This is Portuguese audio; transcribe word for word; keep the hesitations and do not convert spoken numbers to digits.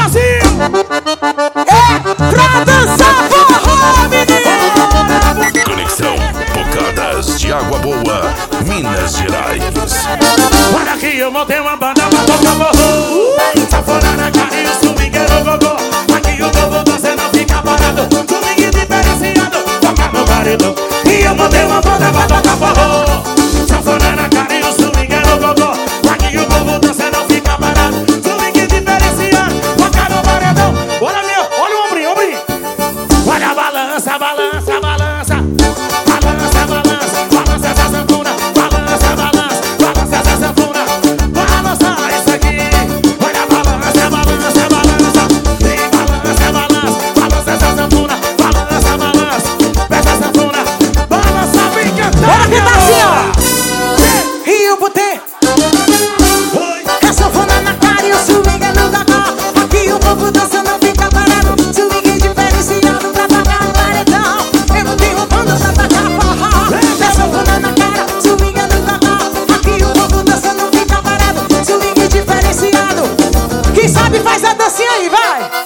Brasil! É pra dançar forró, menino! Conexão Bocadas de Água Boa, Minas Gerais. Olha aqui, eu montei uma banda pra tocar forró. Sanfona, carrinho, swingueiro, gogó. Aqui o povo você não fica parado. Swing diferenciado, toca meu paredão. E eu montei uma banda pra tocar forró. Sanfona, carrinho, swingueiro, gogó. Aqui o povo você não fica parado. Swing diferenciado, toca meu paredão. Olha meu, olha o ombrinho, ombrinho. Olha a balança, balança, balança. Balança, balança, balança essa sanfona. Balança, balança, balança essa sanfona. Balança isso aqui. Olha a balança, balança, balança. Vem balança, balança, balança essa sanfona. Balança, balança, essa sanfona. Balança, vem cantar. Bora cantar assim, ó. E eu botei a sanfona na cara e o swing no gogó. Aqui o povo dança, não fica parado. Swing diferenciado pra tocar no paredão. Eu botei uma banda pra tocar forró. A sanfona na cara, swing no gogó. Aqui o povo dança, não fica parado. Swing diferenciado. Quem sabe faz a dancinha aí, vai.